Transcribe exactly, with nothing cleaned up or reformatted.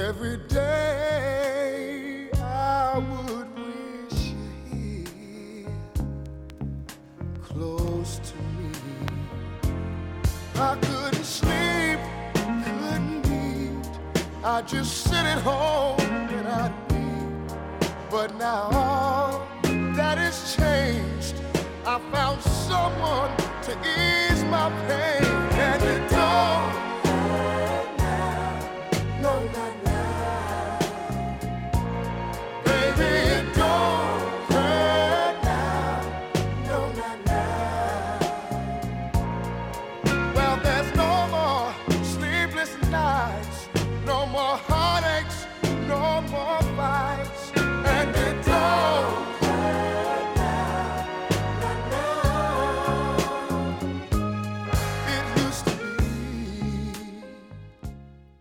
Every day I would wish you here, close to me. I couldn't sleep, couldn't eat. I'd just sit at home and I'd weep. But now all that has changed.